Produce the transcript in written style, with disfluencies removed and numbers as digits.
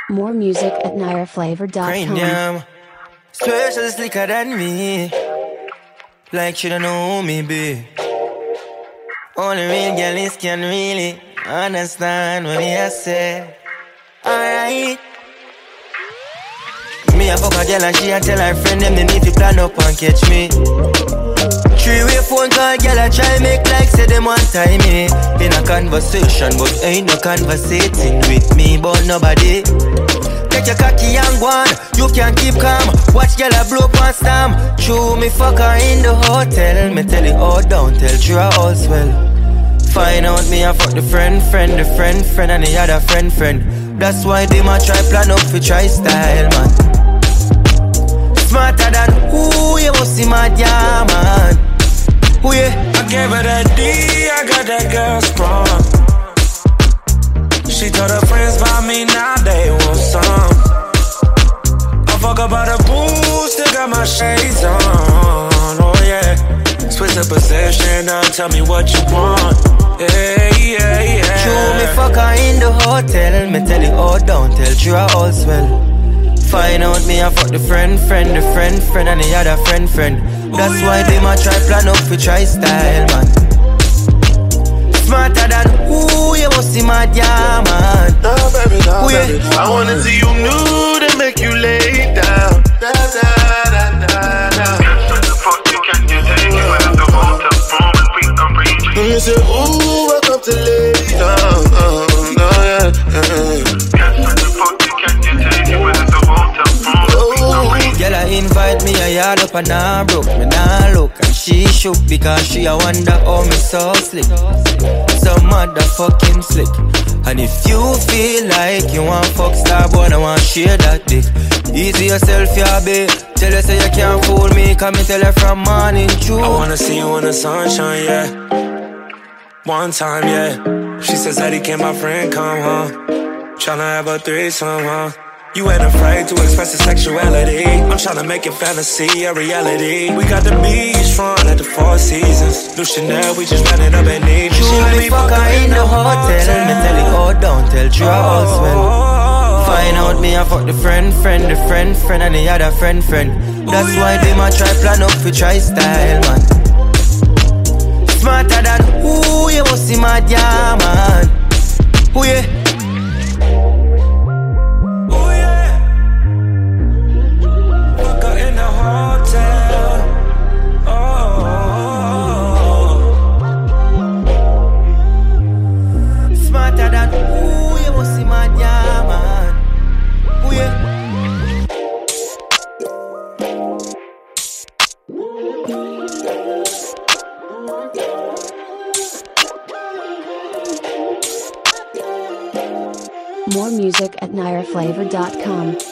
More music at nireflavor.com. Cranium, swear she's slicker than me. Like she don't know who me be. Only real girls can really understand what I say. Alright. Me a fuck a girl and she a tell her friend them they need to plan up and catch me. Three-way phone call, girl I try make like say them one time me in a conversation, but ain't no conversating with me but nobody. Take your cocky and go on, you can keep calm. Watch girl I blow up and stamp. True me fuck her in the hotel. Me tell it all down, tell true all swell. Find out me I fuck the friend, the friend, and the other friend. That's why they might try plan up for try style, man. Smarter than who you must see my yeah, man. Who you? I gave her that D, I got that girl sprung. She told her friends about me, now they want some. I fuck about the boost, still got my shades on. Oh yeah, switch the position, now tell me what you want. Yeah. True, me fuck her in the hotel. Me tell it all down, tell true all swell. Find out me I fuck the friend, the friend, and the other friend. That's why they might try plan up for try style, man. Smarter than who you must see my yeah, man. No, baby, I wanna see you nude and make you lay down. Da, da, da, da, da. What the fuck can you take you out of the hotel room and we can reach you? And you say, ooh, welcome to lay down. No, yeah. What the fuck can you take you out of the hotel room and we can reach you? Girl, I invite me, I yard up and I broke. Me nah look and she shook because she a wonder how me so slick. So motherfucking slick. And if you feel like you want fuck star boy, I want share that dick. Easy yourself, yeah, babe. Tell her say you can't fool me, come and tell her from morning true. I wanna see you in the sunshine, yeah. One time, yeah. She says, Eddie, can my friend come home? Tryna have a threesome, huh? You ain't afraid to express your sexuality. I'm tryna make your fantasy a reality. We got the beach front at the Four Seasons. New Chanel, we just ran it up and need. She let me fuck her in the hotel. Me tell it all down, tell true all swell. Find out me I fuck the friend, the friend, and the other friend. That's why they might try plan up for try style, man. Smarter than who you must see my yeah, man. Who you? More music at nireflavor.com.